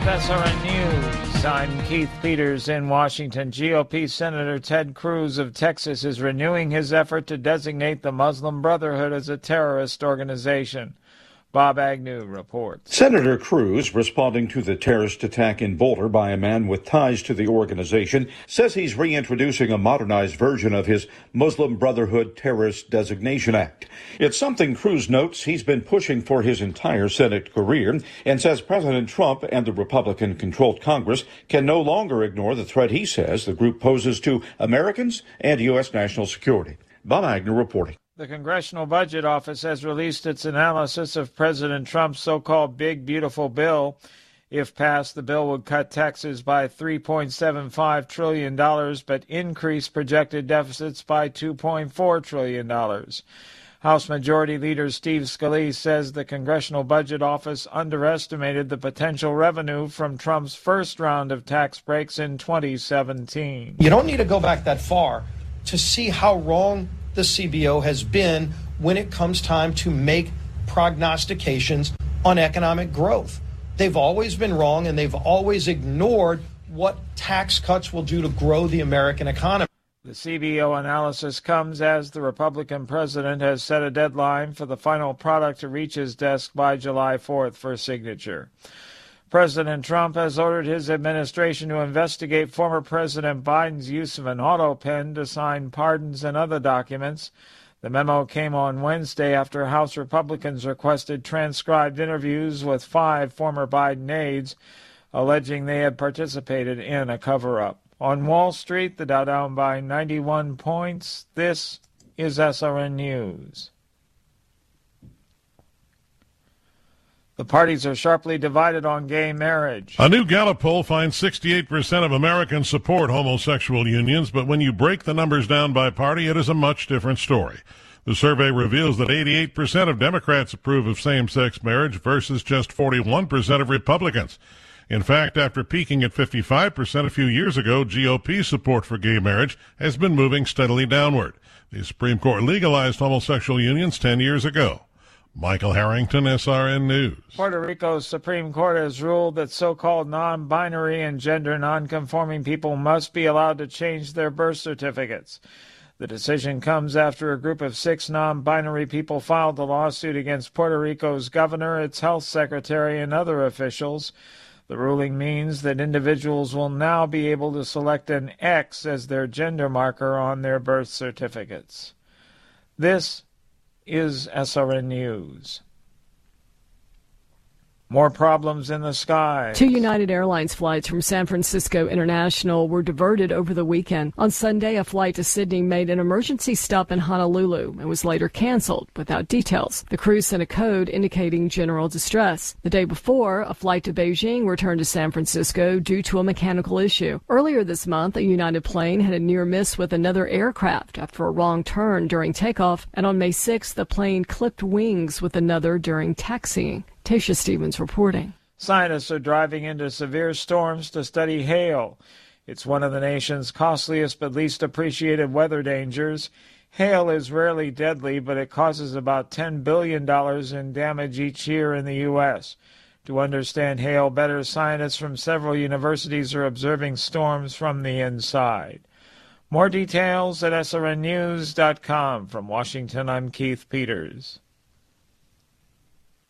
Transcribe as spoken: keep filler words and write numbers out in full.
with S R N News. I'm Keith Peters in Washington. G O P Senator Ted Cruz of Texas is renewing his effort to designate the Muslim Brotherhood as a terrorist organization. Bob Agnew reports. Senator Cruz, responding to the terrorist attack in Boulder by a man with ties to the organization, says he's reintroducing a modernized version of his Muslim Brotherhood Terrorist Designation Act. It's something Cruz notes he's been pushing for his entire Senate career, and says President Trump and the Republican-controlled Congress can no longer ignore the threat he says the group poses to Americans and U S national security. Bob Agnew reporting. The Congressional Budget Office has released its analysis of President Trump's so-called Big Beautiful Bill. If passed, the bill would cut taxes by three point seven five trillion dollars, but increase projected deficits by two point four trillion dollars. House Majority Leader Steve Scalise says the Congressional Budget Office underestimated the potential revenue from Trump's first round of tax breaks in twenty seventeen. You don't need to go back that far to see how wrong the C B O has been when it comes time to make prognostications on economic growth. They've always been wrong, and they've always ignored what tax cuts will do to grow the American economy. The C B O analysis comes as the Republican president has set a deadline for the final product to reach his desk by July fourth for signature. President Trump has ordered his administration to investigate former President Biden's use of an auto pen to sign pardons and other documents. The memo came on Wednesday after House Republicans requested transcribed interviews with five former Biden aides, alleging they had participated in a cover-up. On Wall Street, the Dow down by ninety-one points. This is S R N News. The parties are sharply divided on gay marriage. A new Gallup poll finds sixty-eight percent of Americans support homosexual unions, but when you break the numbers down by party, it is a much different story. The survey reveals that eighty-eight percent of Democrats approve of same-sex marriage versus just forty-one percent of Republicans. In fact, after peaking at fifty-five percent a few years ago, G O P support for gay marriage has been moving steadily downward. The Supreme Court legalized homosexual unions ten years ago. Michael Harrington, S R N News. Puerto Rico's Supreme Court has ruled that so-called non-binary and gender non-conforming people must be allowed to change their birth certificates. The decision comes after a group of six non-binary people filed a lawsuit against Puerto Rico's governor, its health secretary, and other officials. The ruling means that individuals will now be able to select an X as their gender marker on their birth certificates. This is S R N News. More problems in the sky. Two United Airlines flights from San Francisco International were diverted over the weekend. On Sunday, a flight to Sydney made an emergency stop in Honolulu and was later canceled without details. The crew sent a code indicating general distress. The day before, a flight to Beijing returned to San Francisco due to a mechanical issue. Earlier this month, a United plane had a near miss with another aircraft after a wrong turn during takeoff, and on May sixth, the plane clipped wings with another during taxiing. Tasha Stevens reporting. Scientists are driving into severe storms to study hail. It's one of the nation's costliest but least appreciated weather dangers. Hail is rarely deadly, but it causes about ten billion dollars in damage each year in the U S To understand hail better, scientists from several universities are observing storms from the inside. More details at S R N news dot com. From Washington, I'm Keith Peters.